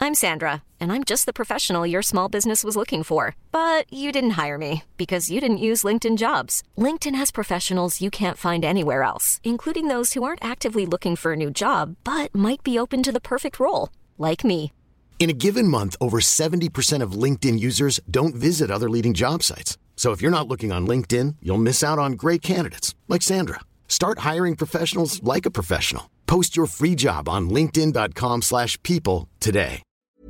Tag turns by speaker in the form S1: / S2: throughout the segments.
S1: I'm Sandra, and I'm just the professional your small business was looking for. But you didn't hire me because you didn't use LinkedIn Jobs. LinkedIn has professionals you can't find anywhere else, including those who aren't actively looking for a new job, but might be open to the perfect role, like me.
S2: In a given month, over 70% of LinkedIn users don't visit other leading job sites. So if you're not looking on LinkedIn, you'll miss out on great candidates like Sandra. Start hiring professionals like a professional. Post your free job on linkedin.com/people today.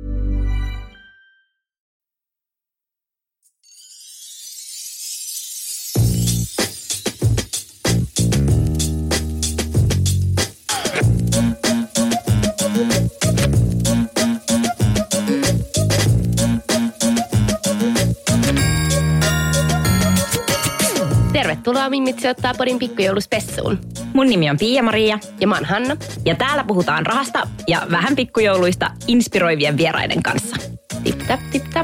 S3: Tervetuloa Mimmit sijoittaa podin pikkujouluspessuun.
S4: Mun nimi on Pia-Maria.
S3: Ja mä oon Hanna.
S4: Ja täällä puhutaan rahasta ja vähän pikkujouluista inspiroivien vieraiden kanssa.
S3: Tip tap, tip tap.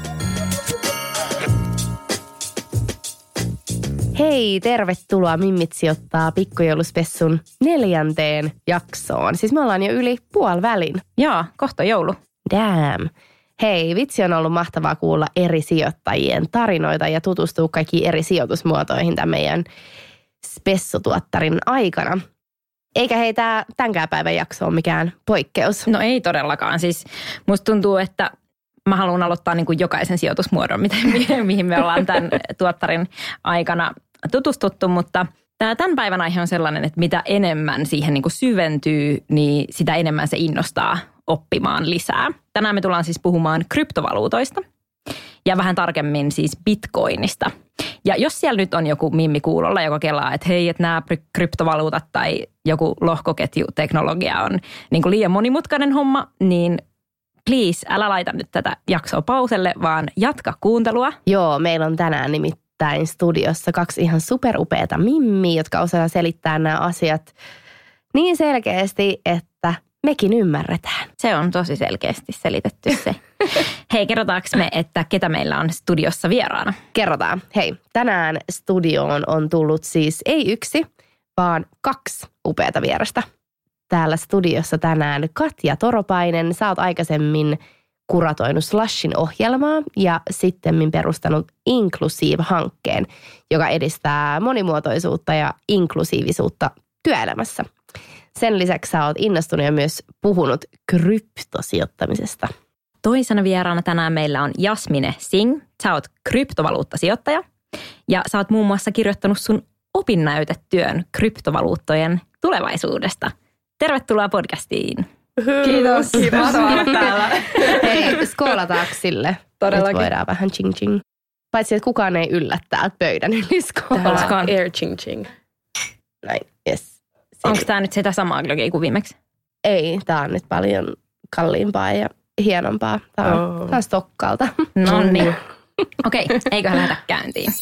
S3: Hei, tervetuloa Mimmit sijoittaa pikkujouluspessun 4. jaksoon. Siis me ollaan jo yli puolivälin.
S4: Joo, kohta joulu.
S3: Damn. Hei, vitsi on ollut mahtavaa kuulla eri sijoittajien tarinoita ja tutustua kaikkiin eri sijoitusmuotoihin tämän meidän spessutuottarin aikana. Eikä hei tämänkään päivän jakso ole mikään poikkeus.
S4: No ei todellakaan. Siis musta tuntuu, että mä haluan aloittaa niin kuin jokaisen sijoitusmuodon, mihin me ollaan tämän tuottarin aikana tutustuttu, mutta tämän päivän aihe on sellainen, että mitä enemmän siihen niin kuin syventyy, niin sitä enemmän se innostaa oppimaan lisää. Tänään me tullaan siis puhumaan kryptovaluutoista ja vähän tarkemmin siis bitcoinista. Ja jos siellä nyt on joku mimmi kuulolla, joka kelaa, että hei, että nämä kryptovaluutat tai joku lohkoketjuteknologia on niin kuin liian monimutkainen homma, niin please, älä laita nyt tätä jaksoa pauselle, vaan jatka kuuntelua.
S3: Joo, meillä on tänään nimittäin studiossa 2 ihan superupeata mimmiä, jotka osaa selittää nämä asiat niin selkeästi, että mekin ymmärretään.
S4: Se on tosi selkeästi selitetty se. Hei, kerrotaanko me, että ketä meillä on studiossa vieraana?
S3: Kerrotaan. Hei, tänään studioon on tullut siis ei 1, vaan 2 upeata vierasta. Täällä studiossa tänään Katja Toropainen. Sä oot aikaisemmin kuratoinut Slushin ohjelmaa ja sittemmin perustanut Inclusive-hankkeen, joka edistää monimuotoisuutta ja inklusiivisuutta työelämässä. Sen lisäksi sä oot innostunut ja myös puhunut kryptosijoittamisesta.
S4: Toisena vieraana tänään meillä on Jasmine Singh. Sä oot kryptovaluuttasijoittaja ja sä oot muun muassa kirjoittanut sun opinnäytetyön kryptovaluuttojen tulevaisuudesta. Tervetuloa podcastiin.
S5: Kiitos. Mahtavaa olla täällä.
S3: Hei, skoolataanko sille?
S5: Todellakin.
S3: Nyt voidaan vähän ching ching. Paitsi, että kukaan ei yllä täältä pöydän yli skoolaa.
S5: Air ching ching.
S3: Näin, yes.
S4: Onko tämä nyt sitä samaa glögiä kuin viimeksi?
S3: Ei, tää on nyt paljon kalliimpaa ja hienompaa. Tää on Stokkalta.
S4: No niin. Okei, eiköhän lähdetä käyntiin.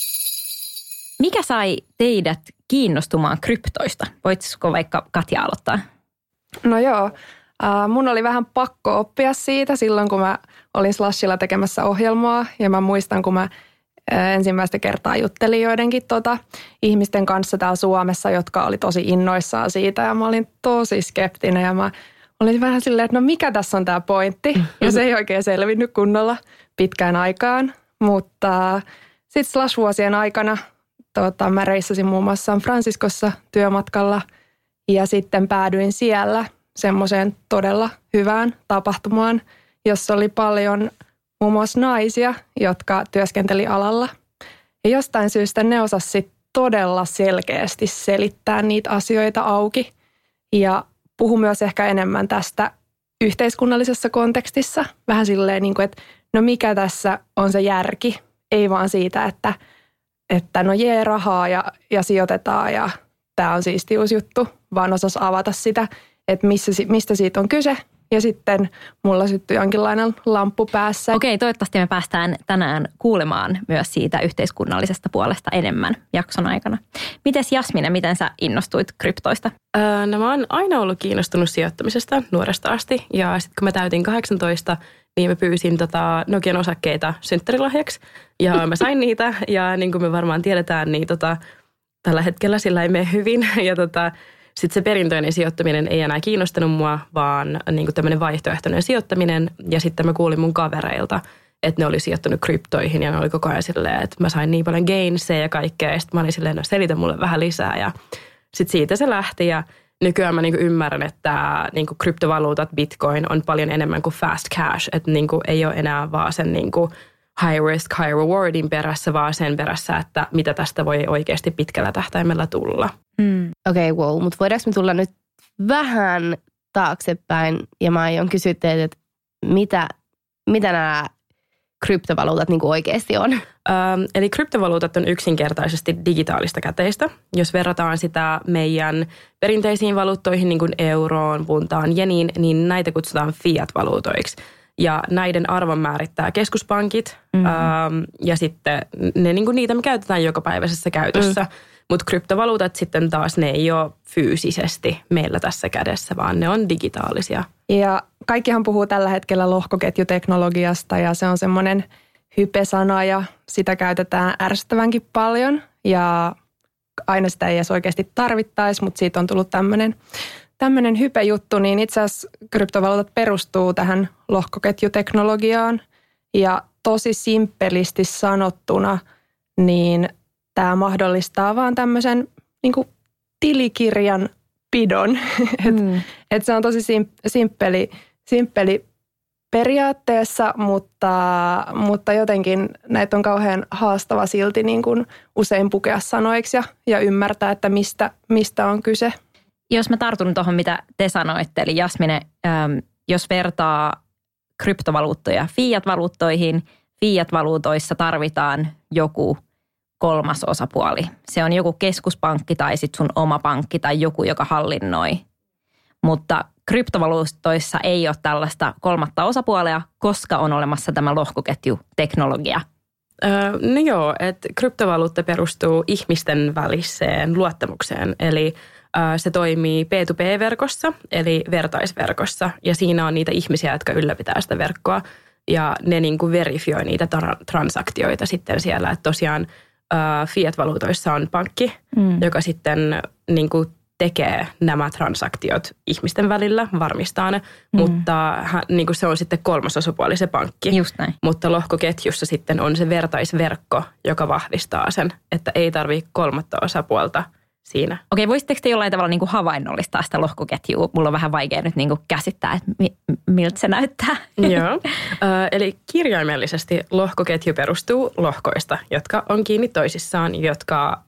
S4: Mikä sai teidät kiinnostumaan kryptoista? Voitko vaikka Katja aloittaa?
S5: No joo, mun oli vähän pakko oppia siitä silloin, kun mä olin Slushilla tekemässä ohjelmaa. Ja mä muistan, kun mä ensimmäistä kertaa juttelin joidenkin ihmisten kanssa täällä Suomessa, jotka oli tosi innoissaan siitä. Ja mä olin tosi skeptinen ja mä olin vähän silleen, että no mikä tässä on tää pointti? Ja se ei oikein selvinnyt kunnolla pitkään aikaan. Mutta sitten Slush-vuosien aikana mä reissasin muun muassa San Franciscossa työmatkalla ja sitten päädyin siellä semmoiseen todella hyvään tapahtumaan, jossa oli paljon muun muassa naisia, jotka työskenteli alalla. Ja jostain syystä ne osasivat todella selkeästi selittää niitä asioita auki ja puhu myös ehkä enemmän tästä yhteiskunnallisessa kontekstissa. Vähän silleen, että no mikä tässä on se järki, ei vaan siitä, että no jee rahaa ja sijoitetaan ja tämä on siisti uusi juttu, vaan osasi avata sitä, että mistä siitä on kyse. Ja sitten mulla syttyi jonkinlainen lamppu päässä.
S4: Okei, toivottavasti me päästään tänään kuulemaan myös siitä yhteiskunnallisesta puolesta enemmän jakson aikana. Mites Jasmine, miten sä innostuit kryptoista?
S6: No mä oon aina ollut kiinnostunut sijoittamisesta nuoresta asti. Ja sitten kun mä täytin 18, niin mä pyysin Nokian osakkeita synttärilahjaksi. Ja mä sain niitä ja niin kuin me varmaan tiedetään, niin tällä hetkellä sillä ei mene hyvin. Ja sitten se perinteinen sijoittaminen ei enää kiinnostanut mua, vaan niin kuin tämmöinen vaihtoehtoinen sijoittaminen. Ja sitten mä kuulin mun kavereilta, että ne oli sijoittanut kryptoihin ja ne oli koko ajan silleen, että mä sain niin paljon gainseja ja kaikkea. Ja sitten mä olin silleen, no selitä mulle vähän lisää. Ja sitten siitä se lähti ja nykyään mä niinku ymmärrän, että niinku kryptovaluutat, bitcoin on paljon enemmän kuin fast cash. Että niinku ei ole enää vaan sen niinku high risk, high rewardin perässä, vaan sen perässä, että mitä tästä voi oikeasti pitkällä tähtäimellä tulla.
S3: Okei, wow. Mutta voidaanko me tulla nyt vähän taaksepäin ja mä aion kysyä teiltä, että mitä nämä kryptovaluutat niin kuin oikeasti on?
S6: Eli kryptovaluutat on yksinkertaisesti digitaalista käteistä. Jos verrataan sitä meidän perinteisiin valuuttoihin, niin kuin euroon, puntaan, jeniin, niin näitä kutsutaan fiat-valuutoiksi. Ja näiden arvon määrittää keskuspankit ja sitten ne niin kuin niitä me käytetään jokapäiväisessä käytössä. Mutta kryptovaluutat sitten taas ne ei ole fyysisesti meillä tässä kädessä, vaan ne on digitaalisia.
S5: Ja kaikkihan puhuu tällä hetkellä lohkoketjuteknologiasta ja se on semmoinen hype-sana ja sitä käytetään ärsyttävänkin paljon. Ja aina sitä ei edes oikeasti tarvittaisi, mutta siitä on tullut tämmöinen hype-juttu, niin itse asiassa kryptovaluutat perustuu tähän lohkoketjuteknologiaan. Ja tosi simppelisti sanottuna, niin tämä mahdollistaa vaan tämmöisen niin kuin tilikirjan pidon. Et se on tosi simppeli periaatteessa, mutta jotenkin näitä on kauhean haastava silti niin kuin usein pukea sanoiksi ja ymmärtää, että mistä on kyse.
S4: Jos mä tartun tuohon, mitä te sanoitte, eli Jasmine, jos vertaa kryptovaluuttoja fiat-valuuttoihin, fiat-valuutoissa tarvitaan joku kolmas osapuoli. Se on joku keskuspankki tai sitten sun oma pankki tai joku, joka hallinnoi. Mutta kryptovaluutoissa ei ole tällaista kolmatta osapuolea, koska on olemassa tämä lohkoketjuteknologia.
S6: No joo, että kryptovaluutta perustuu ihmisten väliseen luottamukseen. Eli se toimii P2P-verkossa, eli vertaisverkossa. Ja siinä on niitä ihmisiä, jotka ylläpitää sitä verkkoa. Ja ne niin kuin verifioi niitä transaktioita sitten siellä. Että tosiaan fiat-valuutoissa on pankki, joka sitten niin kuin tekee nämä transaktiot ihmisten välillä, varmistaa ne, mutta niin kuin se on sitten kolmas osapuoli se pankki.
S4: Just näin.
S6: Mutta lohkoketjussa sitten on se vertaisverkko, joka vahvistaa sen, että ei tarvitse kolmatta osapuolta siinä.
S4: Okei, voisitteko te jollain tavalla niin kuin havainnollistaa sitä lohkoketjua? Mulla on vähän vaikea nyt niin kuin käsittää, että miltä se näyttää.
S6: Joo, eli kirjaimellisesti lohkoketju perustuu lohkoista, jotka on kiinni toisissaan, jotka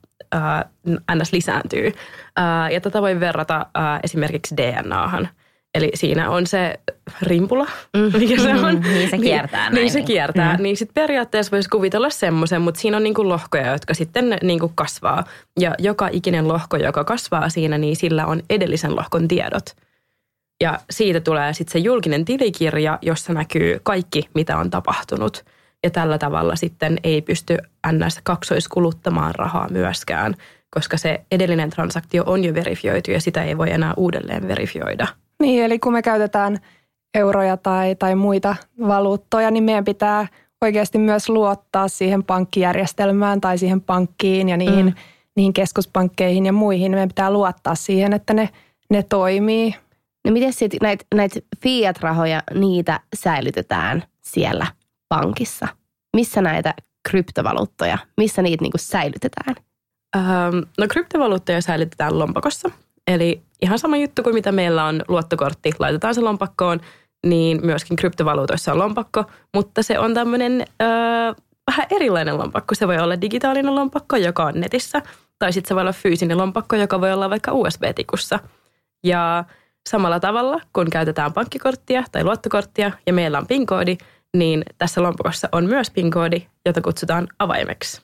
S6: ns. Lisääntyy. Ja tätä voi verrata esimerkiksi DNAhan. Eli siinä on se rimpula, mikä se on.
S4: Niin se kiertää näin.
S6: Niin se kiertää. Niin sitten periaatteessa voisi kuvitella semmoisen, mutta siinä on niinku lohkoja, jotka sitten niinku kasvaa. Ja joka ikinen lohko, joka kasvaa siinä, niin sillä on edellisen lohkon tiedot. Ja siitä tulee sitten se julkinen tilikirja, jossa näkyy kaikki, mitä on tapahtunut. Ja tällä tavalla sitten ei pysty ns. Kaksoiskuluttamaan rahaa myöskään, koska se edellinen transaktio on jo verifioitu ja sitä ei voi enää uudelleen verifioida.
S5: Niin, eli kun me käytetään euroja tai muita valuuttoja, niin meidän pitää oikeasti myös luottaa siihen pankkijärjestelmään tai siihen pankkiin ja niihin keskuspankkeihin ja muihin. Meidän pitää luottaa siihen, että ne toimii.
S3: No miten sitten näitä fiat-rahoja, niitä säilytetään siellä pankissa? Missä näitä kryptovaluuttoja, missä niitä niinku säilytetään?
S6: No kryptovaluuttoja säilytetään lompakossa. Eli ihan sama juttu kuin mitä meillä on luottokortti, laitetaan se lompakkoon, niin myöskin kryptovaluutoissa on lompakko, mutta se on tämmöinen vähän erilainen lompakko. Se voi olla digitaalinen lompakko, joka on netissä, tai sitten se voi olla fyysinen lompakko, joka voi olla vaikka USB-tikussa. Ja samalla tavalla, kun käytetään pankkikorttia tai luottokorttia ja meillä on PIN-koodi, niin tässä lompakossa on myös PIN-koodi, jota kutsutaan avaimeksi.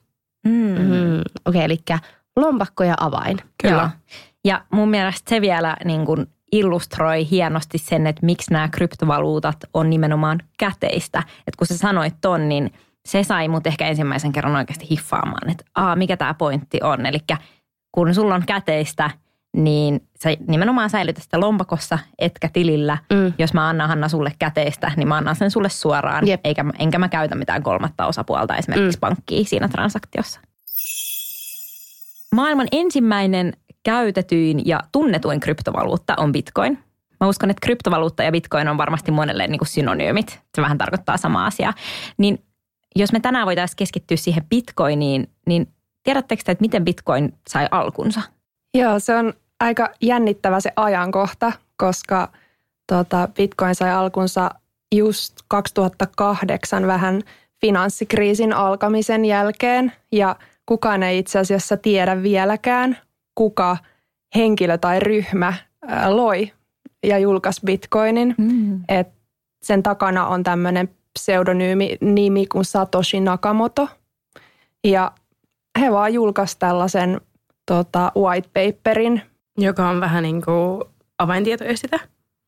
S3: Okei, eli lompakko ja avain.
S4: Kyllä. Joo. Ja mun mielestä se vielä niin kuin illustroi hienosti sen, että miksi nämä kryptovaluutat on nimenomaan käteistä. Että kun sä sanoit ton, niin se sai mut ehkä ensimmäisen kerran oikeasti hiffaamaan, että mikä tämä pointti on. Eli kun sulla on käteistä, niin sä nimenomaan säilytät sitä lompakossa, etkä tilillä. Jos mä annan, Hanna, sulle käteistä, niin mä annan sen sulle suoraan, enkä mä käytä mitään kolmatta osapuolta, esimerkiksi pankkia siinä transaktiossa. Maailman ensimmäinen käytetyin ja tunnetuin kryptovaluutta on Bitcoin. Mä uskon, että kryptovaluutta ja Bitcoin on varmasti monelle niin kuin synonyymit. Se vähän tarkoittaa samaa asiaa. Niin jos me tänään voitaisiin keskittyä siihen Bitcoiniin, niin tiedättekö te, että miten Bitcoin sai alkunsa?
S5: Joo, se on aika jännittävä se ajankohta, koska Bitcoin sai alkunsa just 2008 vähän finanssikriisin alkamisen jälkeen. Ja kukaan ei itse asiassa tiedä vieläkään, kuka henkilö tai ryhmä loi ja julkaisi Bitcoinin. Et sen takana on tämmöinen pseudonyymi kuin Satoshi Nakamoto. Ja he vaan julkaisi tällaisen white paperin.
S6: Joka on vähän niin kuin avaintietoesite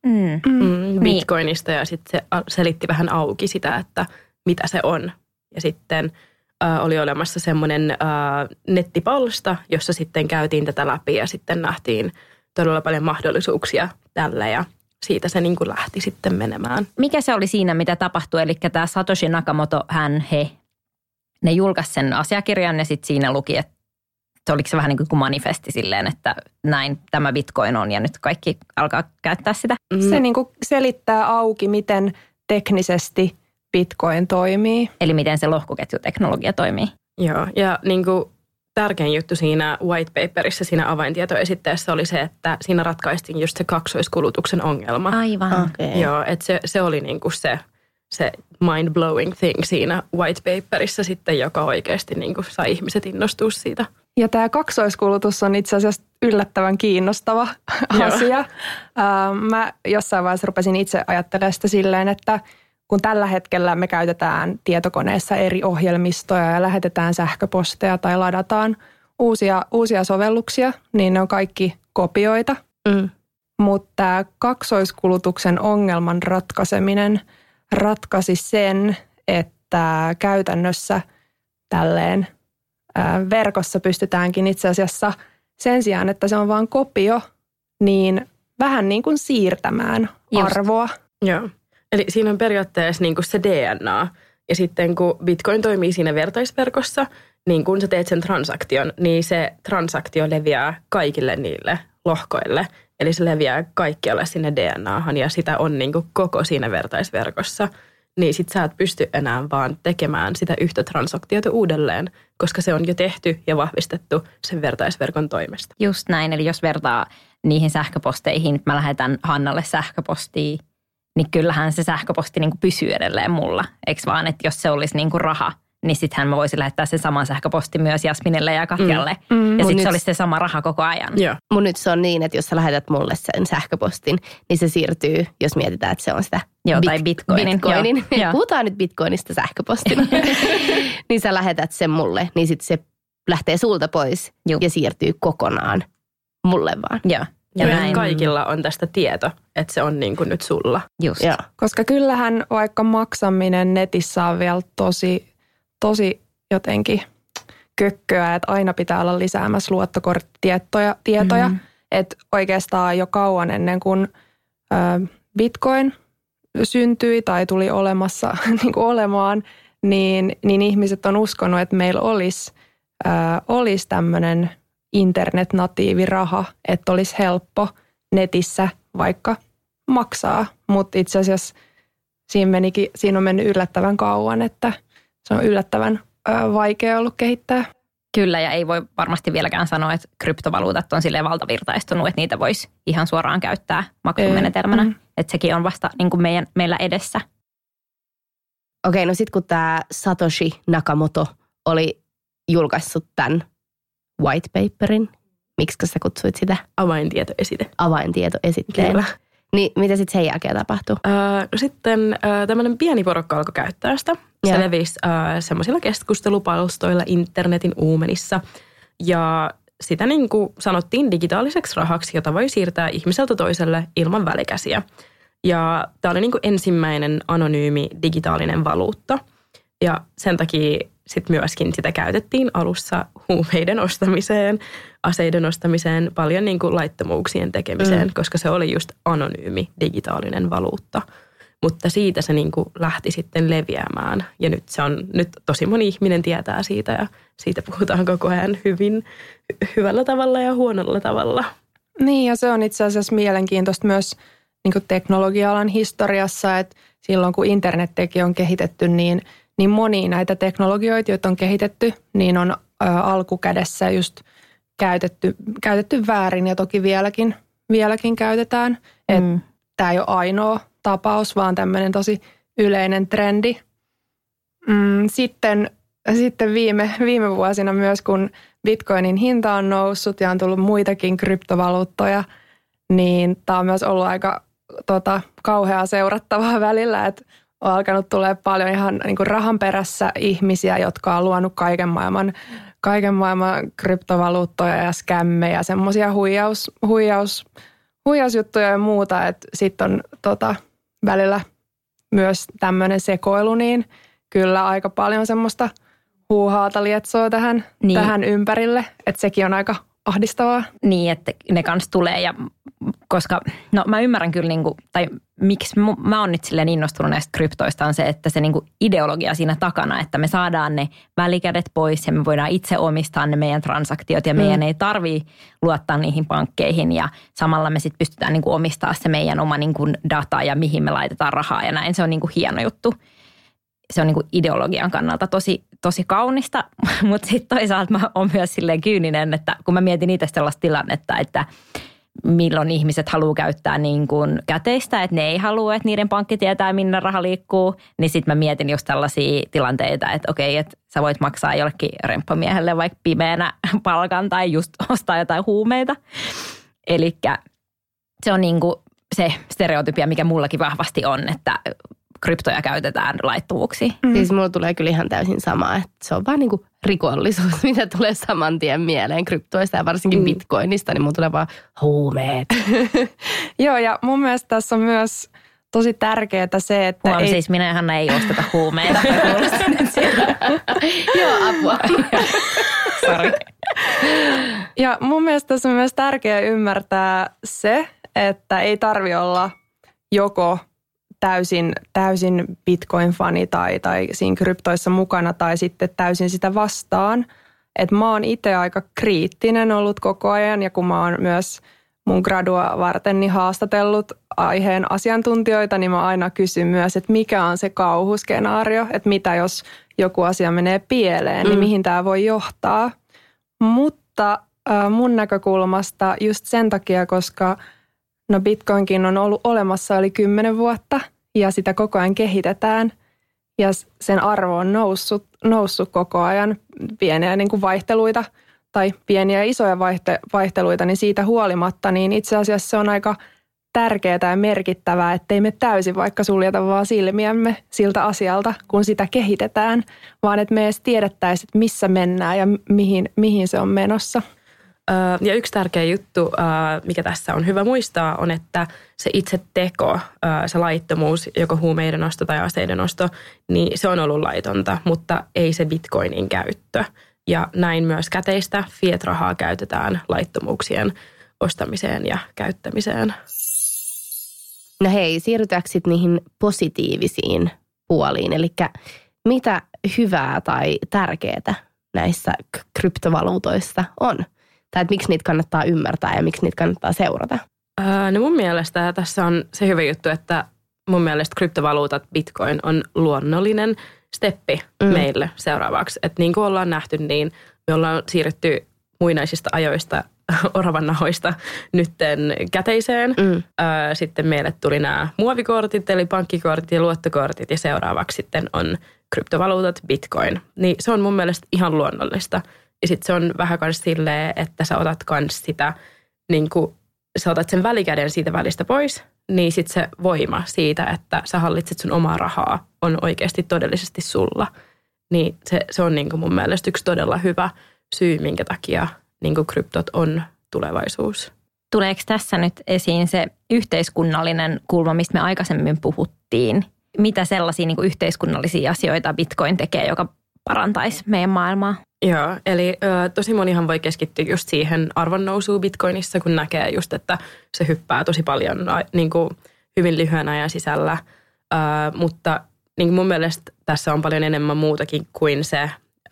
S6: Bitcoinista ja sitten se selitti vähän auki sitä, että mitä se on. Ja sitten oli olemassa semmoinen nettipalsta, jossa sitten käytiin tätä läpi ja sitten nähtiin todella paljon mahdollisuuksia tällä ja siitä se niin kuin lähti sitten menemään.
S4: Mikä se oli siinä, mitä tapahtui? Eli tämä Satoshi Nakamoto, ne julkaisi sen asiakirjan ja sitten siinä luki, että oliko se vähän niin kuin manifesti silleen, että näin tämä Bitcoin on ja nyt kaikki alkaa käyttää sitä?
S5: Se niin kuin selittää auki, miten teknisesti Bitcoin toimii.
S4: Eli miten se lohkoketjuteknologia toimii.
S6: Joo, ja niin kuin tärkein juttu siinä white paperissa, siinä avaintietoesitteessä oli se, että siinä ratkaistiin just se kaksoiskulutuksen ongelma.
S4: Aivan.
S3: Okay.
S6: Joo, että se oli niin kuin se mind-blowing thing siinä white paperissa sitten, joka oikeasti niin kuin sai ihmiset innostua siitä.
S5: Ja tämä kaksoiskulutus on itse asiassa yllättävän kiinnostava asia. Mä jossain vaiheessa rupesin itse ajattelemaan sitä silleen, että kun tällä hetkellä me käytetään tietokoneessa eri ohjelmistoja ja lähetetään sähköposteja tai ladataan uusia sovelluksia, niin ne on kaikki kopioita. Mutta tämä kaksoiskulutuksen ongelman ratkaiseminen ratkaisi sen, että käytännössä tälleen verkossa pystytäänkin itse asiassa sen sijaan, että se on vain kopio, niin vähän niin kuin siirtämään arvoa.
S6: Joo. Eli siinä on periaatteessa niin kuin se DNA. Ja sitten kun Bitcoin toimii siinä vertaisverkossa, niin kun sä teet sen transaktion, niin se transaktio leviää kaikille niille lohkoille. Eli se leviää kaikkialle sinne DNAhan ja sitä on niin kuin koko siinä vertaisverkossa. Niin sit sä et pysty enää vaan tekemään sitä yhtä transaktiota uudelleen, koska se on jo tehty ja vahvistettu sen vertaisverkon toimesta.
S4: Just näin, eli jos vertaa niihin sähköposteihin, mä lähetän Hannalle sähköpostia, niin kyllähän se sähköposti niin kuin pysyy edelleen mulla. Eikö vaan, että jos se olisi niin kuin raha, niin sittenhän mä voisin lähettää sen saman sähköpostin myös Jasminille ja Katjalle. Ja sitten se olisi se sama raha koko ajan.
S6: Joo.
S3: Mun nyt se on niin, että jos sä lähetät mulle sen sähköpostin, niin se siirtyy, jos mietitään, että se on sitä
S4: tai Bitcoinin.
S3: Joo. Puhutaan nyt Bitcoinista sähköpostina. Niin sä lähetät sen mulle, niin sitten se lähtee sulta pois ja siirtyy kokonaan mulle vaan.
S4: Joo.
S6: Ja näin. Kaikilla on tästä tieto, että se on niin kuin nyt sulla.
S4: Just.
S3: Joo.
S5: Koska kyllähän vaikka maksaminen netissä on vielä tosi jotenkin kökköä, että aina pitää olla lisäämässä luottokorttitietoja. Että oikeastaan jo kauan ennen kuin Bitcoin syntyi tai tuli olemassa niin kuin olemaan, niin ihmiset on uskonut, että meillä olisi tämmöinen internetnatiiviraha, että olisi helppo netissä vaikka maksaa, mutta itse asiassa siinä on mennyt yllättävän kauan, että se on yllättävän vaikea ollut kehittää.
S4: Kyllä, ja ei voi varmasti vieläkään sanoa, että kryptovaluutat on silleen valtavirtaistunut, että niitä voisi ihan suoraan käyttää maksumenetelmänä. Että sekin on vasta niin kuin meillä edessä.
S3: Okei, no sitten kun tämä Satoshi Nakamoto oli julkaissut tämän white paperin, miksi sä kutsuit sitä?
S6: Avaintietoesite.
S3: Avaintietoesitteen.
S6: Kyllä.
S3: Niin mitä sitten sen jälkeen tapahtui?
S6: Sitten tämmöinen pieni porukka alkoi käyttää sitä. Se levisi semmoisilla keskustelupalstoilla internetin uumenissa. Ja sitä niin kuin sanottiin digitaaliseksi rahaksi, jota voi siirtää ihmiseltä toiselle ilman välikäsiä. Ja tämä oli niin kuin ensimmäinen anonyymi digitaalinen valuutta. Ja sen takia sitten myöskin sitä käytettiin alussa huumeiden ostamiseen, aseiden ostamiseen, paljon niin kuin laittomuuksien tekemiseen, koska se oli just anonyymi digitaalinen valuutta. mutta siitä se niin kuin lähti sitten leviämään. Ja nyt tosi moni ihminen tietää siitä ja siitä puhutaan koko ajan hyvällä tavalla ja huonolla tavalla.
S5: Niin, ja se on itse asiassa mielenkiintoista myös niin kuin teknologia-alan historiassa, että silloin kun internet-teki on kehitetty, niin monia näitä teknologioita, joita on kehitetty, niin on alkukädessä just käytetty väärin ja toki vieläkin käytetään. Tämä ei ole ainoa tapaus, vaan tämmöinen tosi yleinen trendi. Sitten viime vuosina myös, kun Bitcoinin hinta on noussut ja on tullut muitakin kryptovaluuttoja, niin tämä on myös ollut aika kauheaa seurattavaa välillä, että on alkanut tulee paljon ihan niin kuin rahan perässä ihmisiä, jotka on luonut kaiken maailman kryptovaluuttoja ja skämmejä, semmoisia huijausjuttuja ja muuta, että sitten on välillä myös tämmöinen sekoilu, niin kyllä aika paljon semmoista huuhaata lietsoo tähän ympärille, että sekin on aika ahdistavaa.
S4: Niin, että ne kanssa tulee ja koska, no mä ymmärrän kyllä tai miksi mä oon nyt silleen innostunut näistä kryptoista on se, että se ideologia siinä takana, että me saadaan ne välikädet pois ja me voidaan itse omistaa ne meidän transaktiot ja meidän ei tarvii luottaa niihin pankkeihin ja samalla me sitten pystytään omistaa se meidän oma data ja mihin me laitetaan rahaa ja näin. Se on hieno juttu. Se on ideologian kannalta tosi kaunista, mutta sitten toisaalta mä oon myös silleen kyyninen, että kun mä mietin itse sellaista tilannetta, että milloin ihmiset haluaa käyttää käteistä, että ne ei halua, että niiden pankki tietää, minne raha liikkuu, niin sitten mä mietin just tällaisia tilanteita, että okei, että sä voit maksaa jollekin remppamiehelle vaikka pimeänä palkan tai just ostaa jotain huumeita. Elikkä se on se stereotypia, mikä mullakin vahvasti on, että kryptoja käytetään laittomuuksiin.
S3: Siis mulla tulee kyllä ihan täysin sama, että se on vaan rikollisuus, mitä tulee saman tien mieleen kryptoista ja varsinkin bitcoinista, niin mulla tulee vaan huumeet.
S5: Joo, ja mun mielestä tässä on myös tosi tärkeää se, että
S4: siis minä ja Hanna ei osteta huumeita.
S3: Joo, apua.
S4: Sori.
S5: Ja mun mielestä tässä on myös tärkeää ymmärtää se, että ei tarvi olla joko täysin Bitcoin-fani tai siinä kryptoissa mukana tai sitten täysin sitä vastaan. Et mä oon itse aika kriittinen ollut koko ajan ja kun mä oon myös mun gradua varten niin haastatellut aiheen asiantuntijoita, niin mä aina kysyn myös, että mikä on se kauhuskenaario, että mitä jos joku asia menee pieleen, niin mihin tämä voi johtaa. Mutta mun näkökulmasta just sen takia, koska Bitcoinkin on ollut olemassa yli 10 vuotta ja sitä koko ajan kehitetään ja sen arvo on noussut koko ajan pieniä vaihteluita tai pieniä ja isoja vaihteluita, niin siitä huolimatta niin itse asiassa se on aika tärkeää ja merkittävää, ettei me täysin vaikka suljeta vaan silmiämme siltä asialta, kun sitä kehitetään, vaan että me edes tiedettäisiin, että missä mennään ja mihin se on menossa.
S6: Ja yksi tärkeä juttu, mikä tässä on hyvä muistaa, on, että se itse teko, se laittomuus, joko huumeiden osto tai aseiden osto, niin se on ollut laitonta, mutta ei se bitcoinin käyttö. Ja näin myös käteistä fiat-rahaa käytetään laittomuuksien ostamiseen ja käyttämiseen.
S3: No hei, siirrytäänkö sitten niihin positiivisiin puoliin? Eli mitä hyvää tai tärkeää näissä kryptovaluutoissa on? Tai että miksi niitä kannattaa ymmärtää ja miksi niitä kannattaa seurata?
S6: No mun mielestä tässä on se hyvä juttu, että mun mielestä kryptovaluutat, Bitcoin on luonnollinen steppi meille seuraavaksi. Että niin kuin ollaan nähty, niin me ollaan siirrytty muinaisista ajoista, oravan nahoista nytten käteiseen. Sitten meille tuli nämä muovikortit, eli pankkikortit ja luottokortit ja seuraavaksi sitten on kryptovaluutat, Bitcoin. Niin se on mun mielestä ihan luonnollista. Ja sitten se on vähän kans silleen, että sä otat kans sitä, niin kuin sä otat sen välikäden siitä välistä pois, niin sitten se voima siitä, että sä hallitset sun omaa rahaa, on oikeasti todellisesti sulla. Niin se on niin kuin mun mielestä yksi todella hyvä syy, minkä takia niin kuin kryptot on tulevaisuus.
S4: Tuleeko tässä nyt esiin se yhteiskunnallinen kulma, mistä me aikaisemmin puhuttiin? Mitä sellaisia niin kuin yhteiskunnallisia asioita Bitcoin tekee, joka parantaisi meidän maailmaa?
S6: Joo, eli tosi monihan voi keskittyä just siihen arvonnousuun Bitcoinissa, kun näkee just, että se hyppää tosi paljon niin kuin hyvin lyhyen ajan sisällä. mutta niin mun mielestä tässä on paljon enemmän muutakin kuin se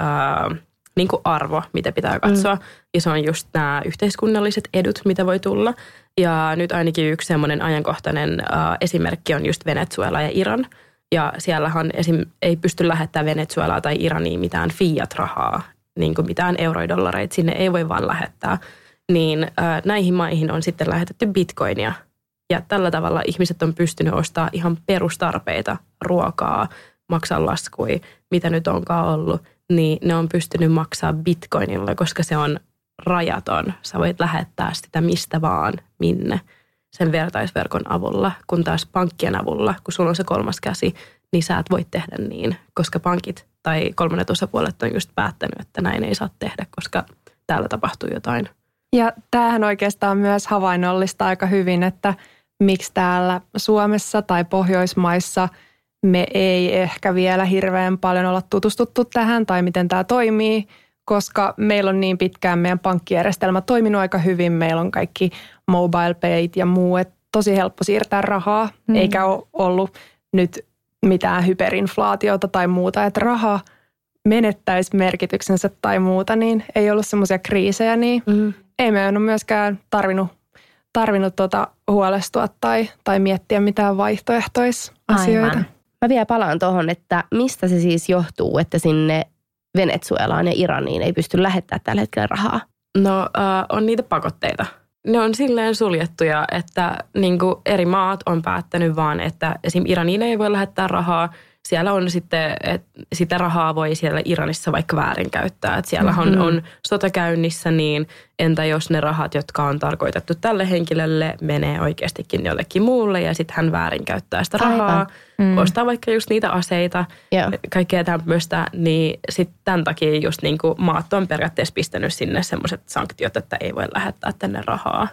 S6: niin kuin arvo, mitä pitää katsoa. Ja se on just nämä yhteiskunnalliset edut, mitä voi tulla. Ja nyt ainakin yksi semmoinen ajankohtainen esimerkki on just Venezuela ja Iran. Ja siellähän ei pysty lähettämään Venezuelaa tai Iraniin mitään fiat-rahaa, niin kuin mitään euroidollareita, sinne ei voi vaan lähettää. Niin näihin maihin on sitten lähetetty bitcoinia. Ja tällä tavalla ihmiset on pystynyt ostamaan ihan perustarpeita, ruokaa, maksaa laskuja, mitä nyt onkaan ollut. Niin ne on pystynyt maksaa bitcoinilla, koska se on rajaton. Sä voit lähettää sitä mistä vaan, minne sen vertaisverkon avulla, kun taas pankkien avulla, kun sulla on se kolmas käsi, niin sä et voi tehdä niin, koska pankit tai kolmannet osapuolet on just päättänyt, että näin ei saa tehdä, koska täällä tapahtuu jotain.
S5: Ja tämähän oikeastaan myös havainnollista aika hyvin, että miksi täällä Suomessa tai Pohjoismaissa me ei ehkä vielä hirveän paljon olla tutustuttu tähän tai miten tämä toimii, koska meillä on niin pitkään meidän pankkijärjestelmä toiminut aika hyvin. Meillä on kaikki mobile payt ja muu, että tosi helppo siirtää rahaa, eikä ole ollut nyt mitään hyperinflaatiota tai muuta, että raha menettäisi merkityksensä tai muuta, niin ei ollut semmoisia kriisejä, niin ei meidän ole myöskään tarvinnut huolestua tai miettiä mitään vaihtoehtoisasioita.
S3: Aivan. Mä vielä palaan tuohon, että mistä se siis johtuu, että sinne Venezuelaan ja Iraniin ei pysty lähettämään tällä hetkellä rahaa?
S6: No on niitä pakotteita. Ne on silleen suljettuja, että niin kuin eri maat on päättänyt vaan, että esim. Iraniin ei voi lähettää rahaa. Siellä on sitten, että sitä rahaa voi siellä Iranissa vaikka väärinkäyttää. Että siellä on sota käynnissä, niin entä jos ne rahat, jotka on tarkoitettu tälle henkilölle, menee oikeastikin jollekin muulle ja sitten hän väärinkäyttää sitä rahaa, ostaa vaikka just niitä aseita, kaikkea tämmöistä, niin sitten tämän takia just niin kuin maat on periaatteessa pistänyt sinne semmoiset sanktiot, että ei voi lähettää tänne rahaa.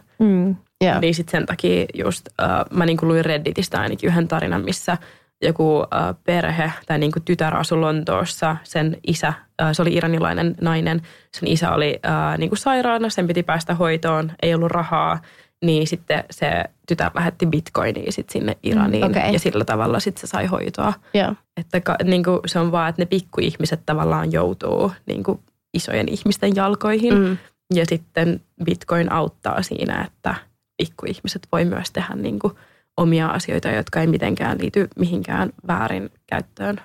S6: Niin sitten sen takia just, mä niin kuin luin Redditistä ainakin yhden tarinan, missä joku perhe tai niin kuin tytär asui Lontoossa, sen isä, se oli iranilainen nainen, sen isä oli niin kuin sairaana, sen piti päästä hoitoon, ei ollut rahaa, niin sitten se tytär lähetti bitcoinia sitten sinne Iraniin ja sillä tavalla sitten se sai hoitoa. Että niin kuin se on vaan, että ne pikkuihmiset tavallaan joutuu niin kuin isojen ihmisten jalkoihin ja sitten bitcoin auttaa siinä, että pikkuihmiset voi myös tehdä niin kuin omia asioita, jotka ei mitenkään liity mihinkään väärin käyttöön.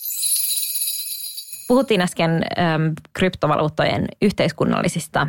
S4: Puhuttiin äsken kryptovaluuttojen yhteiskunnallisista.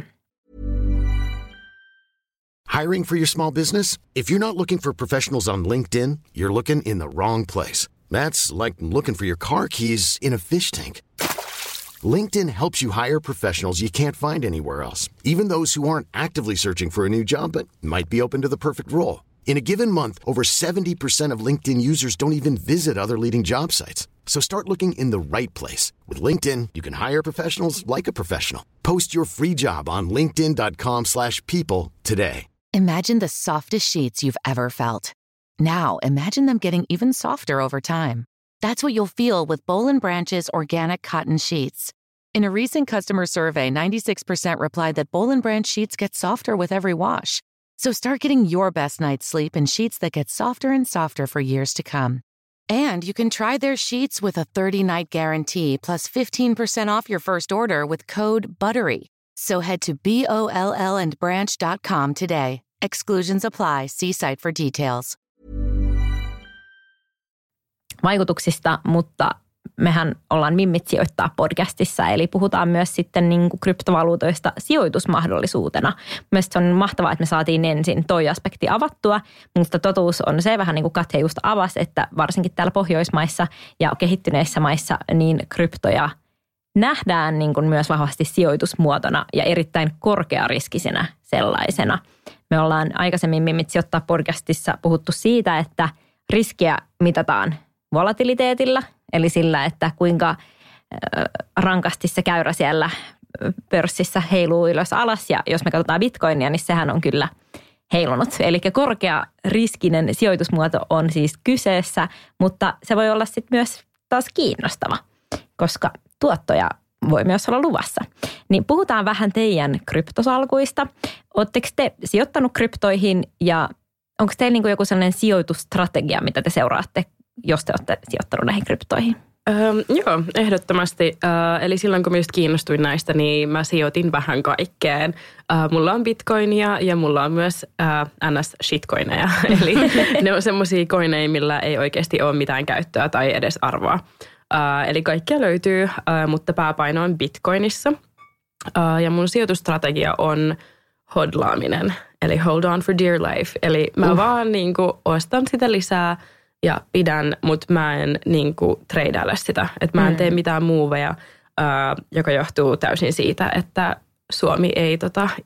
S2: Hiring for your small business? If you're not looking for professionals on LinkedIn, you're looking in the wrong place. That's like looking for your car keys in a fish tank. LinkedIn helps you hire professionals you can't find anywhere else, even those who aren't actively searching for a new job but might be open to the perfect role. In a given month, over 70% of LinkedIn users don't even visit other leading job sites. So start looking in the right place. With LinkedIn, you can hire professionals like a professional. Post your free job on linkedin.com/people today.
S7: Imagine the softest sheets you've ever felt. Now imagine them getting even softer over time. That's what you'll feel with Boll & Branch's organic cotton sheets. In a recent customer survey, 96% replied that Boll & Branch sheets get softer with every wash. So start getting your best night's sleep in sheets that get softer and softer for years to come. And you can try their sheets with a 30-night guarantee plus 15% off your first order with code BUTTERY. So head to BOLLandbranch.com today. Exclusions apply. See site for details.
S4: Vaikutuksista, mutta mehän ollaan Mimmit sijoittaa podcastissa, eli puhutaan myös sitten niin kuin kryptovaluutoista sijoitusmahdollisuutena. Mielestäni on mahtavaa, että me saatiin ensin toi aspekti avattua, mutta totuus on se vähän niin kuin Katja just avasi, että varsinkin täällä Pohjoismaissa ja kehittyneissä maissa niin kryptoja nähdään niin kuin myös vahvasti sijoitusmuotona ja erittäin korkeariskisenä sellaisena. Me ollaan aikaisemmin Mimmit sijoittaa podcastissa puhuttu siitä, että riskiä mitataan volatiliteetilla, eli sillä, että kuinka rankasti se käyrä siellä pörssissä heiluu ylös alas. Ja jos me katsotaan bitcoinia, niin sehän on kyllä heilunut. Eli korkeariskinen sijoitusmuoto on siis kyseessä, mutta se voi olla sitten myös taas kiinnostava, koska tuottoja voi myös olla luvassa. Niin puhutaan vähän teidän kryptosalkuista. Oletteko te sijoittanut kryptoihin ja onko teillä niin kuin joku sellainen sijoitusstrategia, mitä te seuraatte jos te olette sijoittanut näihin kryptoihin?
S6: Joo, ehdottomasti. Eli silloin kun mä just kiinnostuin näistä, niin mä sijoitin vähän kaikkeen. Mulla on bitcoinia ja mulla on myös NS-shitcoineja. Eli ne on semmoisia coineja, millä ei oikeasti ole mitään käyttöä tai edes arvoa. Eli kaikkea löytyy, mutta pääpaino on bitcoinissa. Ja mun sijoitusstrategia on hodlaaminen, eli hold on for dear life. Eli mä vaan niin kuin ostan sitä lisää ja pidän, mutta mä en niin kuin treidaile sitä. Että mä en tee mitään moveja, joka johtuu täysin siitä, että Suomi ei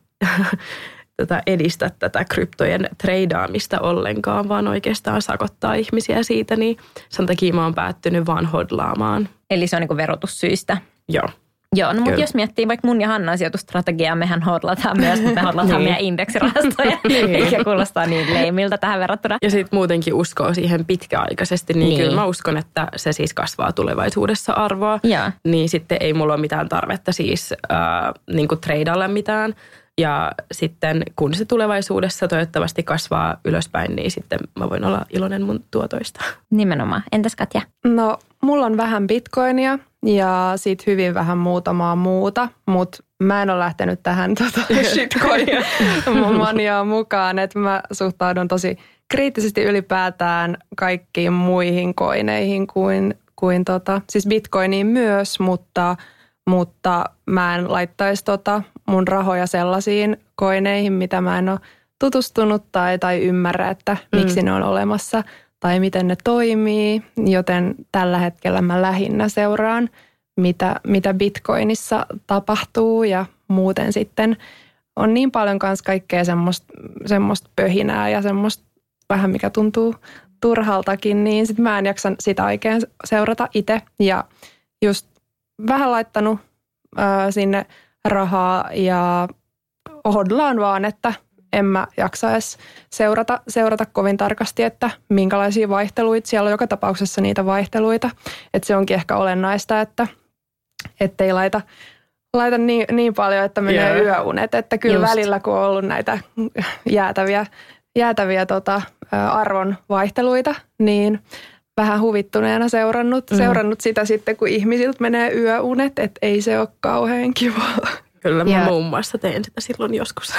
S6: edistä tätä kryptojen treidaamista ollenkaan, vaan oikeastaan sakottaa ihmisiä siitä. Niin sen takia mä oon päättynyt vaan hodlaamaan.
S4: Eli se on niin kuin verotussyistä?
S6: Joo.
S4: Joo, no mutta jos miettii vaikka mun ja Hannan sijoitustrategiaa, mehän hodlataan myös, mutta me hodlataan meidän indeksirahastoja, eikä kuulostaa niin leimiltä tähän verrattuna.
S6: Ja sitten muutenkin uskoo siihen pitkäaikaisesti, niin kyllä mä uskon, että se siis kasvaa tulevaisuudessa arvoa. Ja. Niin sitten ei mulla ole mitään tarvetta siis niin kuin treidailla mitään. Ja sitten kun se tulevaisuudessa toivottavasti kasvaa ylöspäin, niin sitten mä voin olla iloinen mun tuotoista.
S4: Nimenomaan. Entäs Katja?
S5: No, mulla on vähän bitcoinia ja sit hyvin vähän muutamaa muuta, mutta mä en ole lähtenyt tähän shitcoin-maniaan mukaan. Että mä suhtaudun tosi kriittisesti ylipäätään kaikkiin muihin koineihin kuin siis bitcoiniin myös, mutta mä en laittaisi mun rahoja sellaisiin koineihin, mitä mä en ole tutustunut tai ymmärrä, että miksi ne on olemassa tai miten ne toimii. Joten tällä hetkellä mä lähinnä seuraan, mitä bitcoinissa tapahtuu ja muuten sitten on niin paljon kanssa kaikkea semmoista pöhinää ja semmoista vähän mikä tuntuu turhaltakin, niin sit mä en jaksa sitä oikein seurata itse ja just vähän laittanut sinne rahaa ja hodlaan vaan, että en mä jaksa edes seurata kovin tarkasti, että minkälaisia vaihteluita. Siellä on joka tapauksessa niitä vaihteluita, että se onkin ehkä olennaista, että ettei laita niin paljon, että menee yöunet. Että kyllä välillä, kun on ollut näitä jäätäviä arvon vaihteluita, niin vähän huvittuneena seurannut sitä sitten, kun ihmisiltä menee yöunet, että ei se ole kauhean kivaa.
S6: Kyllä, mä muun muassa tein sitä silloin joskus.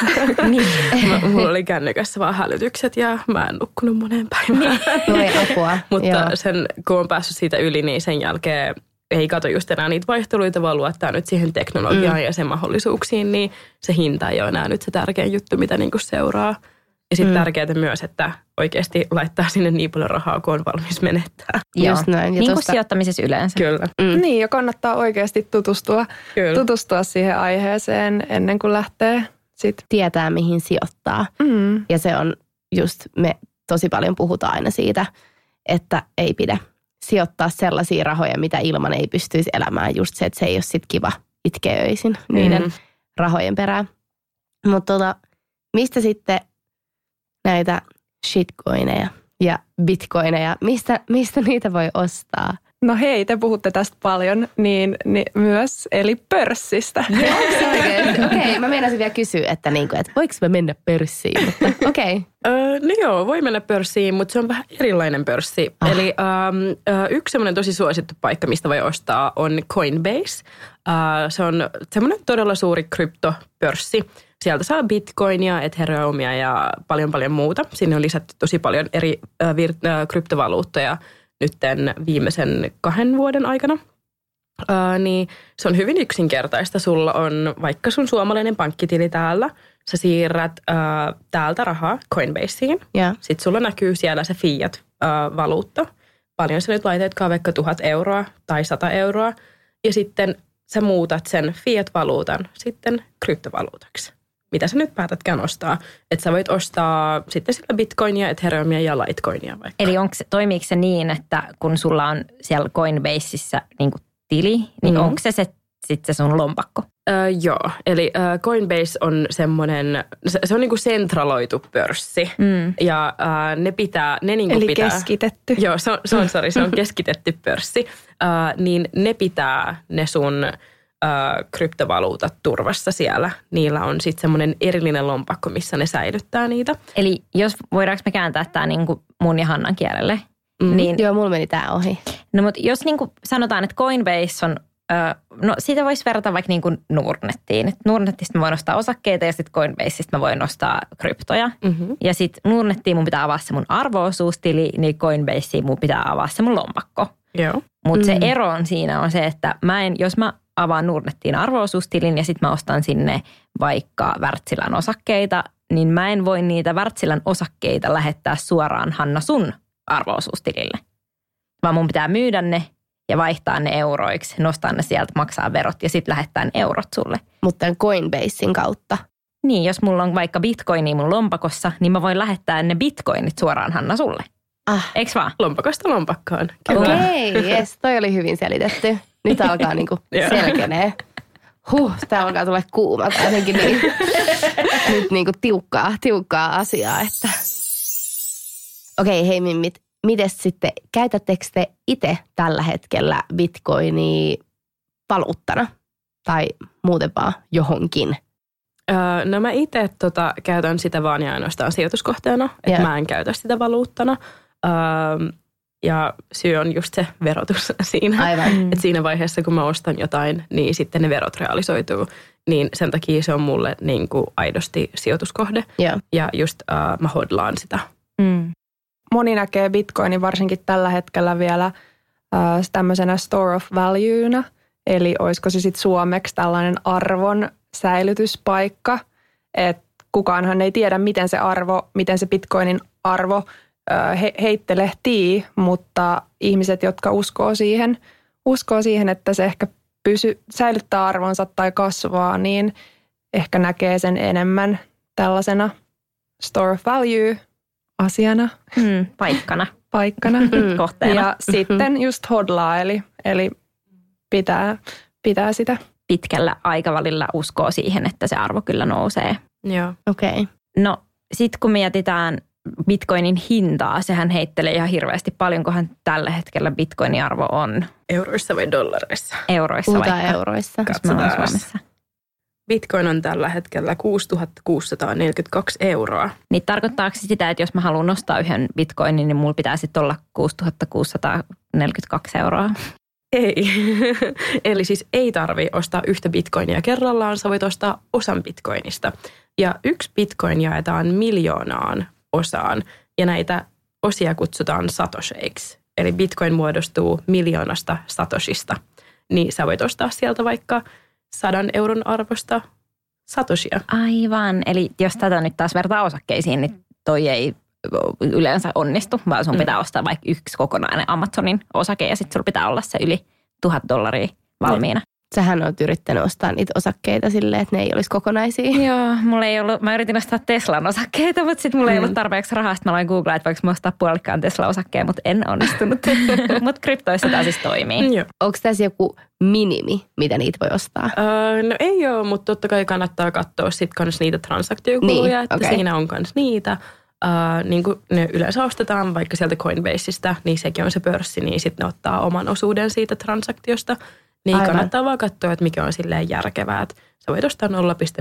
S6: Mulla oli kännykässä vaan hälytykset ja mä en nukkunut moneen päivään.
S3: Apua.
S6: Mutta sen, kun on päässyt siitä yli, niin sen jälkeen ei kato just enää niitä vaihteluita, vaan luottaa nyt siihen teknologiaan ja sen mahdollisuuksiin, niin se hinta ei ole enää nyt se tärkein juttu, mitä niinku seuraa. Ja sitten tärkeää myös, että oikeasti laittaa sinne niin paljon rahaa, kun on valmis menettää.
S3: Just näin.
S4: Ja niin kuin sijoittamisessa yleensä.
S6: Kyllä.
S5: Niin, ja kannattaa oikeasti tutustua siihen aiheeseen ennen kuin lähtee sit.
S3: Tietää, mihin sijoittaa. Ja se on just, me tosi paljon puhutaan aina siitä, että ei pidä sijoittaa sellaisia rahoja, mitä ilman ei pystyisi elämään. Just se, että se ei ole sit kiva itkeä öisin niiden rahojen perään. Mutta mistä sitten näitä shitcoineja ja bitcoineja, mistä niitä voi ostaa?
S5: No hei, te puhutte tästä paljon, niin myös, eli pörssistä.
S3: Okei, mä meinasin vielä kysyä, että voiko mä mennä pörssiin, mutta okei.
S6: No joo, voi mennä pörssiin, mutta se on vähän erilainen pörssi. Eli yksi semmoinen tosi suosittu paikka, mistä voi ostaa, on Coinbase. Se on semmoinen todella suuri kryptopörssi. Sieltä saa bitcoinia, ethereumia ja paljon muuta. Sinne on lisätty tosi paljon eri kryptovaluuttoja nytten viimeisen 2 vuoden aikana. Niin se on hyvin yksinkertaista. Sulla on vaikka sun suomalainen pankkitili täällä. Sä siirrät täältä rahaa Coinbaseen. Yeah. Sitten sulla näkyy siellä se fiat-valuutta. Paljon sä nyt laitatkaan vaikka 1 000 euroa tai 100 euroa. Ja sitten sä muutat sen fiat-valuutan sitten kryptovaluutaksi. Mitä sä nyt päätätkään ostaa. Että sä voit ostaa sitten sillä bitcoinia, ethereumia ja litecoinia vaikka.
S4: Eli toimiiko se niin, että kun sulla on siellä Coinbaseissa niin kuin tili, niin onko se sitten se sun lompakko?
S6: Joo, eli Coinbase on semmoinen, se on niinku sentraloitu pörssi. Ja ne pitää.
S5: Eli keskitetty.
S6: Joo, se on keskitetty pörssi. Niin ne pitää ne sun kryptovaluutat turvassa siellä. Niillä on sitten semmoinen erillinen lompakko, missä ne säilyttää niitä.
S4: Eli voidaanko me kääntää tämä niin kuin mun ja Hannan kielelle? Niin,
S3: Joo, mulla meni tää ohi.
S4: no mutta jos niin kuin sanotaan, että Coinbase on, no siitä voisi verrata vaikka niin kuin Nordnettiin. Et Nordnetista mä voin ostaa osakkeita ja sitten Coinbaseista mä voin ostaa kryptoja. Ja sitten Nordnettiin mun pitää avaa se mun arvo-osuustili, niin Coinbaseen mun pitää avaa se mun lompakko.
S6: Joo.
S4: Mutta se ero on siinä on se, että jos mä avaan Nordnettiin arvo-osuustilin ja sitten mä ostan sinne vaikka Wärtsilän osakkeita, niin mä en voi niitä Wärtsilän osakkeita lähettää suoraan Hanna sun arvo-osuustilille. Vaan mun pitää myydä ne ja vaihtaa ne euroiksi, nostaa ne sieltä, maksaa verot ja sitten lähettää ne eurot sulle.
S3: Mutta Coinbasein kautta.
S4: Niin, jos mulla on vaikka bitcoinia mun lompakossa, niin mä voin lähettää ne bitcoinit suoraan Hanna sulle. Eiks vaan?
S6: Lompakosta lompakkoon.
S3: Okei, jes, toi oli hyvin selitetty. Nyt alkaa niinku selkenee. Tää alkaa tulla kuuma. Jotenkin niin, nyt niinku tiukkaa asiaa. Että. Okei, hei mimmit. Mites sitten, käytättekö te itse tällä hetkellä bitcoinia valuuttana? Tai muuten vaan johonkin?
S6: No mä itse käytän sitä vaan ja ainoastaan sijoituskohteena. Että mä en käytä sitä valuuttana. Ja syy on just se verotus siinä.
S3: Aivan.
S6: Että siinä vaiheessa, kun mä ostan jotain, niin sitten ne verot realisoituu. Niin sen takia se on mulle niin kuin aidosti sijoituskohde. Ja just mä hodlaan sitä.
S5: Moni näkee bitcoinin varsinkin tällä hetkellä vielä tämmöisenä store of valuena. Eli olisiko se sitten suomeksi tällainen arvon säilytyspaikka. Että kukaanhan ei tiedä, miten se bitcoinin arvo heittelehtii, mutta ihmiset, jotka uskoo siihen, että se ehkä säilyttää arvonsa tai kasvaa, niin ehkä näkee sen enemmän tällaisena store of value asiana.
S4: Paikkana.
S5: Kohteena. Ja sitten just hodlaa, eli pitää sitä.
S4: Pitkällä aikavälillä uskoo siihen, että se arvo kyllä nousee.
S6: Joo.
S3: Okei.
S4: No sit kun mietitään bitcoinin hintaa, sehän heittelee ihan hirveästi. Paljonkohan tällä hetkellä bitcoinin arvo on?
S6: Euroissa vai dollareissa?
S4: Euroissa
S3: Puhutaan
S4: vaikka.
S3: euroissa.
S4: Katsotaan Suomessa.
S6: Bitcoin on tällä hetkellä 6 642 euroa.
S4: Niin tarkoittaako sitä, että jos mä haluan nostaa yhden bitcoinin, niin mulla pitää sitten olla 6 642 euroa?
S6: Ei. Eli siis ei tarvitse ostaa yhtä bitcoinia kerrallaan, sä voit ostaa osan bitcoinista. Ja yksi bitcoin jaetaan 1 000 000 osaan ja näitä osia kutsutaan satosheiksi. Eli bitcoin muodostuu 1 000 000 satoshista. Niin sä voit ostaa sieltä vaikka 100 euron arvosta satoshia.
S4: Aivan. Eli jos tätä nyt taas vertaa osakkeisiin, niin toi ei yleensä onnistu, vaan sun pitää ostaa vaikka yksi kokonainen Amazonin osake ja sitten sulla pitää olla se yli $1,000 valmiina.
S3: Sähän oot yrittänyt ostaa niitä osakkeita silleen, että ne ei olisi kokonaisia.
S4: Joo, mulla ei ollut, mä yritin ostaa Teslan osakkeita, mutta sitten mulla ei ollut tarpeeksi rahaa. Sitten mä aloin googlaa, että voiko mä ostaa puolikkaan Tesla-osakkeen, mutta en onnistunut. Mutta kryptoissa tämä siis toimii.
S6: Joo.
S3: Onko tässä joku minimi, mitä niitä voi ostaa?
S6: No ei ole, mutta totta kai kannattaa katsoa sitten myös niitä transaktiokuluja, että siinä on myös niitä. Niin kuin ne yleensä ostetaan vaikka sieltä Coinbaseista, niin sekin on se pörssi, niin sitten ne ottaa oman osuuden siitä transaktiosta. Niin aivan. Kannattaa vaan katsoa, että mikä on silleen järkevää. Että sä voit ostaa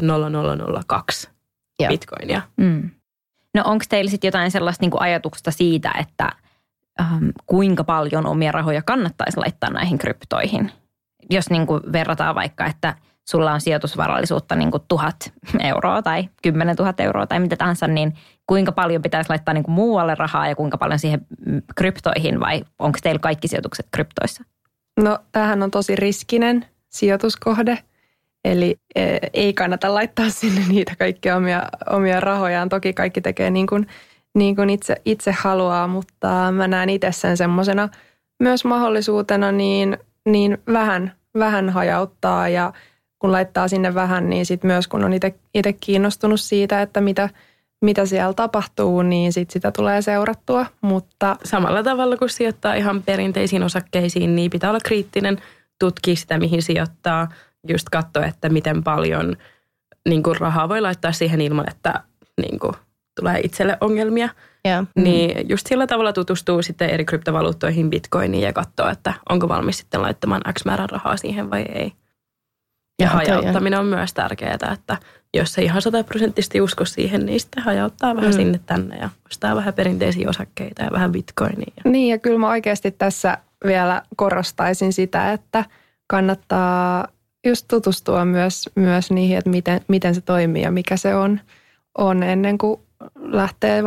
S6: 0,0002 bitcoinia.
S4: No onko teillä sitten jotain sellaista niin kuin ajatuksesta siitä, että kuinka paljon omia rahoja kannattaisi laittaa näihin kryptoihin? Jos niin kuin verrataan vaikka, että sulla on sijoitusvarallisuutta niin kuin 1 000 euroa tai 10 000 euroa tai mitä tahansa, niin kuinka paljon pitäisi laittaa niin kuin muualle rahaa ja kuinka paljon siihen kryptoihin vai onko teillä kaikki sijoitukset kryptoissa?
S5: No tämähän on tosi riskinen sijoituskohde, eli ei kannata laittaa sinne niitä kaikkia omia rahojaan. Toki kaikki tekee niin kuin itse haluaa, mutta mä näen itse sen semmoisena myös mahdollisuutena niin vähän hajauttaa ja kun laittaa sinne vähän, niin sitten myös kun on itse kiinnostunut siitä, että mitä siellä tapahtuu, niin sit sitä tulee seurattua. Mutta
S6: samalla tavalla kuin sijoittaa ihan perinteisiin osakkeisiin, niin pitää olla kriittinen, tutkia sitä, mihin sijoittaa. Just katsoa, että miten paljon niin kuin rahaa voi laittaa siihen ilman, että niin kuin tulee itselle ongelmia.
S3: Yeah.
S6: Niin just sillä tavalla tutustuu sitten eri kryptovaluuttoihin, bitcoiniin ja katsoo, että onko valmis sitten laittamaan X määrän rahaa siihen vai ei. Ja hajauttaminen on myös tärkeää, että jos se ihan 100% usko siihen, niin sitten hajauttaa vähän sinne tänne ja ostaa vähän perinteisiä osakkeita ja vähän bitcoinia.
S5: Niin ja kyllä mä oikeasti tässä vielä korostaisin sitä, että kannattaa just tutustua myös niihin, että miten se toimii ja mikä se on ennen kuin lähtee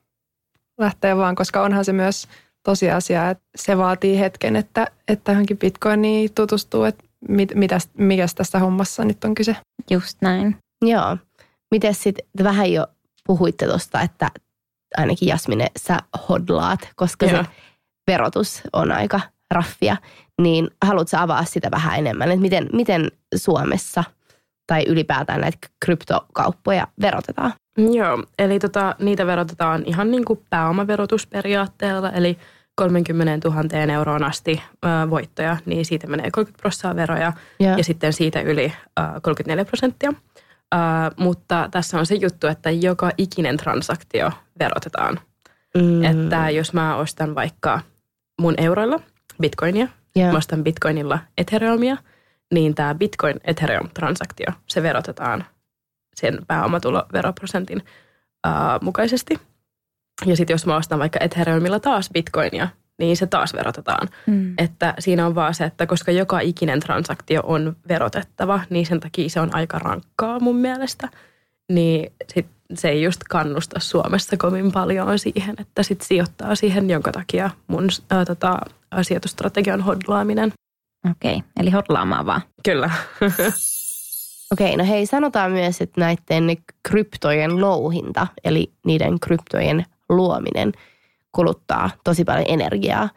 S5: vaan, koska onhan se myös tosiasia, että se vaatii hetken, että johonkin bitcoiniin tutustuu, että mikäs tässä hommassa nyt on kyse.
S4: Just näin.
S3: Joo. Miten sitten, vähän jo puhuitte tuosta, että ainakin Jasmine, sä hodlaat, koska se verotus on aika raffia, niin haluatko avaa sitä vähän enemmän, että miten Suomessa tai ylipäätään näitä kryptokauppoja verotetaan?
S6: Joo, eli niitä verotetaan ihan niin kuin pääomaverotusperiaatteella, eli 30 000 euroon asti voittoja, niin siitä menee 30% veroja ja sitten siitä yli 34%. Mutta tässä on se juttu, että joka ikinen transaktio verotetaan. Että jos mä ostan vaikka mun euroilla bitcoinia, mä ostan bitcoinilla ethereumia, niin tämä bitcoin-ethereum-transaktio, se verotetaan sen pääomatuloveroprosentin mukaisesti. Ja sitten jos mä ostan vaikka ethereumilla taas bitcoinia, niin se taas verotetaan. Että siinä on vaan se, että koska joka ikinen transaktio on verotettava, niin sen takia se on aika rankkaa mun mielestä. Niin sit se ei just kannusta Suomessa kovin paljon siihen, että sit sijoittaa siihen, jonka takia mun sijoitusstrategia on hodlaaminen.
S4: Okei, eli hodlaamaan vaan.
S6: Kyllä.
S3: Okei, no hei, sanotaan myös, että näiden kryptojen louhinta, eli niiden kryptojen luominen kuluttaa tosi paljon energiaa.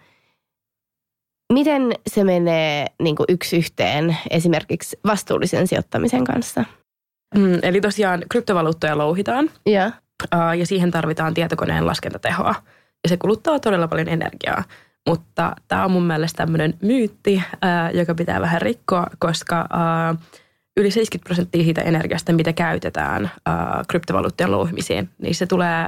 S3: Miten se menee niin kuin yksi yhteen esimerkiksi vastuullisen sijoittamisen kanssa?
S6: Eli tosiaan kryptovaluuttoja louhitaan ja siihen tarvitaan tietokoneen laskentatehoa ja se kuluttaa todella paljon energiaa. Mutta tämä on mun mielestä tämmöinen myytti, joka pitää vähän rikkoa, koska yli 70% siitä energiasta, mitä käytetään kryptovaluuttien louhimiseen, niin se tulee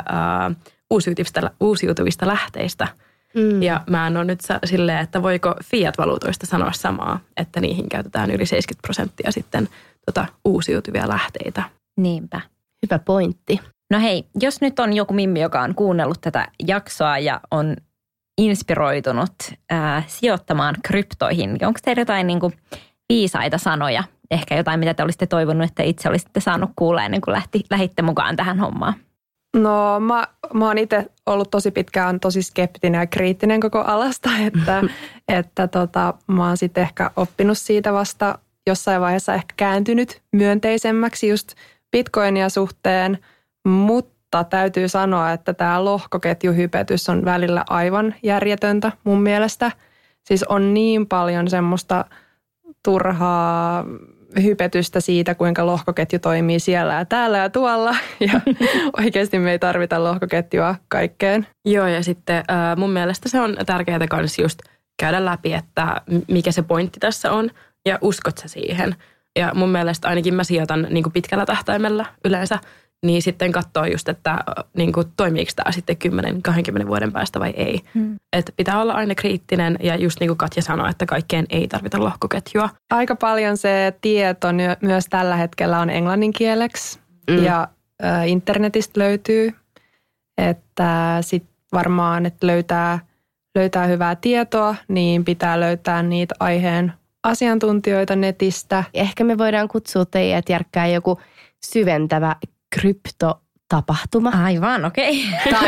S6: uusiutuvista lähteistä. Ja mä en ole nyt silleen, että voiko fiat-valuutoista sanoa samaa, että niihin käytetään yli 70% sitten uusiutuvia lähteitä.
S4: Niinpä.
S3: Hyvä pointti.
S4: No hei, jos nyt on joku mimmi, joka on kuunnellut tätä jaksoa ja on inspiroitunut sijoittamaan kryptoihin, niin onko teillä jotain niin kuin viisaita sanoja? Ehkä jotain, mitä te olisitte toivonut, että itse olisitte saanut kuulla ennen kuin lähditte mukaan tähän hommaan?
S5: No mä oon itse ollut tosi pitkään tosi skeptinen ja kriittinen koko alasta, että mä oon sitten ehkä oppinut siitä vasta jossain vaiheessa ehkä kääntynyt myönteisemmäksi just bitcoinia suhteen, mutta täytyy sanoa, että tämä lohkoketjuhypetys on välillä aivan järjetöntä mun mielestä. Siis on niin paljon semmoista turhaa hypetystä siitä, kuinka lohkoketju toimii siellä ja täällä ja tuolla. Ja oikeasti me ei tarvita lohkoketjua kaikkeen.
S6: Joo, ja sitten mun mielestä se on tärkeää myös just käydä läpi, että mikä se pointti tässä on ja uskot sä siihen. Ja mun mielestä ainakin mä sijoitan niin kuin pitkällä tähtäimellä yleensä, niin sitten katsoo just, että niin kuin, toimiiko tämä sitten 10-20 vuoden päästä vai ei. Että pitää olla aina kriittinen ja just niin kuin Katja sanoi, että kaikkeen ei tarvita lohkoketjua.
S5: Aika paljon se tieto myös tällä hetkellä on englanninkieleksi ja internetistä löytyy. Että sitten varmaan, että löytää hyvää tietoa, niin pitää löytää niitä aiheen asiantuntijoita netistä.
S3: Ehkä me voidaan kutsua teidät järkkää joku syventävä kryptotapahtuma.
S4: Aivan, okei.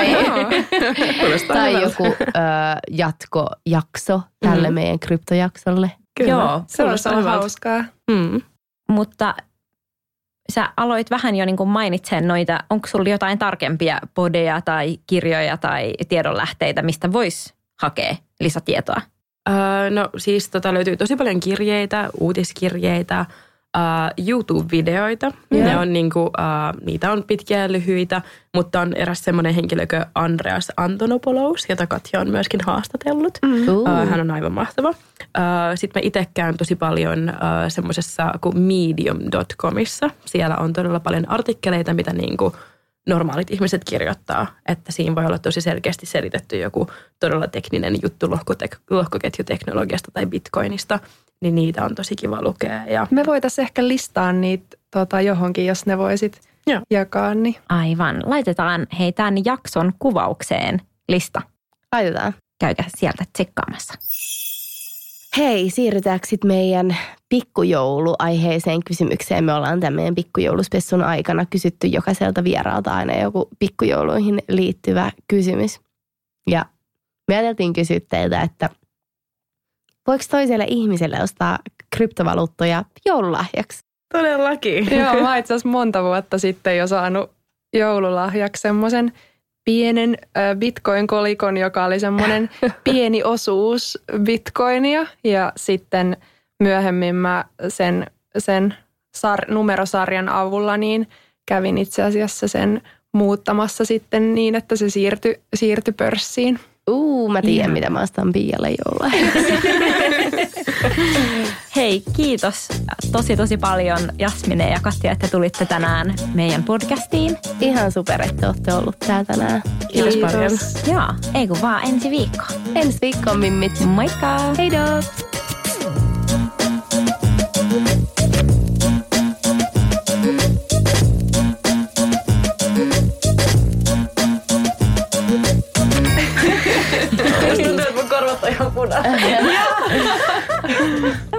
S3: Tai joku jatkojakso tälle meidän kryptojaksolle.
S5: Kyllä,
S4: Joo,
S5: se on hauskaa.
S4: Mutta sä aloit vähän jo niin kuin mainitsen noita, onko sulla jotain tarkempia podeja tai kirjoja tai tiedonlähteitä, mistä vois hakea lisätietoa?
S6: No siis löytyy tosi paljon kirjeitä, uutiskirjeitä, YouTube-videoita. Ne on niinku, niitä on pitkiä ja lyhyitä, mutta on eräs semmoinen henkilö kuin Andreas Antonopoulos, jota Katja on myöskin haastatellut. Hän on aivan mahtava. Sitten mä itse käyn tosi paljon semmoisessa kuin medium.comissa. Siellä on todella paljon artikkeleita, mitä niinku normaalit ihmiset kirjoittaa, että siinä voi olla tosi selkeästi selitetty joku todella tekninen juttu lohkoketjuteknologiasta tai bitcoinista, niin niitä on tosi kiva lukea. Ja
S5: Me voitaisiin ehkä listaa niitä johonkin, jos ne voisit jakaa. Niin.
S4: Aivan. Laitetaan tämän jakson kuvaukseen lista.
S3: Laitetaan.
S4: Käykää sieltä tsekkaamassa.
S3: Hei, siirrytäänkö sitten meidän pikkujouluaiheiseen kysymykseen? Me ollaan tämän meidän pikkujouluspessun aikana kysytty jokaiselta vieraalta aina joku pikkujouluihin liittyvä kysymys. Ja me ajateltiin kysyä teiltä, että voiko toiselle ihmiselle ostaa kryptovaluuttoja joululahjaksi?
S6: todellakin.
S5: Joo, mä itse asiassa monta vuotta sitten jo saanut joululahjaksi semmoisen pienen bitcoin-kolikon, joka oli semmoinen pieni osuus bitcoinia. Ja sitten myöhemmin mä sen numerosarjan avulla niin kävin itse asiassa sen muuttamassa sitten niin, että se siirtyi pörssiin.
S3: Mä tiedän, mitä mä ostan Pialle joululahjaksi.
S4: Hei, kiitos tosi paljon Jasmine ja Katja, että tulitte tänään meidän podcastiin.
S3: Ihan super, että olette ollut täällä tänään.
S6: Kiitos paljon.
S4: Joo, ei kun vaan ensi viikko.
S3: Ensi viikkoon, mimmit.
S4: Moikka!
S3: Heidot!
S6: Tuntuu, että mun korvat on ihan punainen.